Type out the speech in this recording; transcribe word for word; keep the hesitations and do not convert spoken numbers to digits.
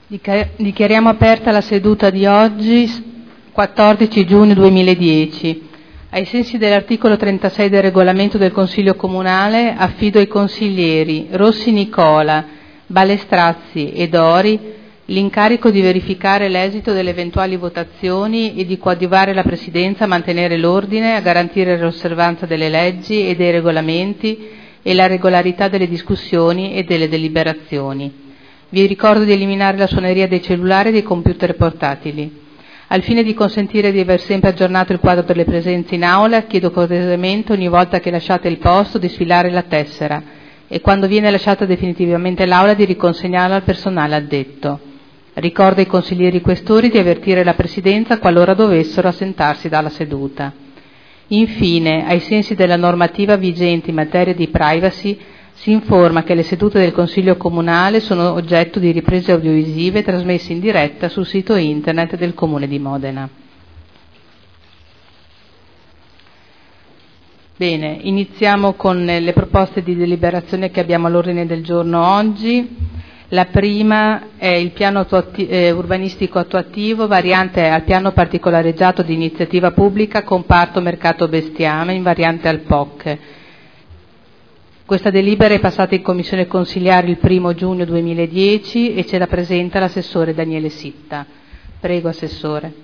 Dichiariamo aperta la seduta di oggi, quattordici giugno duemiladieci. Ai sensi dell'articolo trentasei del regolamento del Consiglio Comunale, affido ai consiglieri Rossi Nicola, Balestrazzi e Dori l'incarico di verificare l'esito delle eventuali votazioni e di coadiuvare la Presidenza a mantenere l'ordine, a garantire l'osservanza delle leggi e dei regolamenti e la regolarità delle discussioni e delle deliberazioni. Vi ricordo di eliminare la suoneria dei cellulari e dei computer portatili. Al fine di consentire di aver sempre aggiornato il quadro delle presenze in aula, chiedo cortesemente ogni volta che lasciate il posto di sfilare la tessera e quando viene lasciata definitivamente l'aula di riconsegnarla al personale addetto. Ricordo ai consiglieri questori di avvertire la Presidenza qualora dovessero assentarsi dalla seduta. Infine, ai sensi della normativa vigente in materia di privacy, si informa che le sedute del Consiglio Comunale sono oggetto di riprese audiovisive trasmesse in diretta sul sito internet del Comune di Modena. Bene, iniziamo con le proposte di deliberazione che abbiamo all'ordine del giorno oggi. La prima è il piano attuati- eh, urbanistico attuativo, variante al piano particolareggiato di iniziativa pubblica, comparto mercato bestiame, in variante al P O C. Questa delibera è passata in commissione consiliare il primo giugno duemiladieci e ce la presenta l'assessore Daniele Sitta. Prego, Assessore.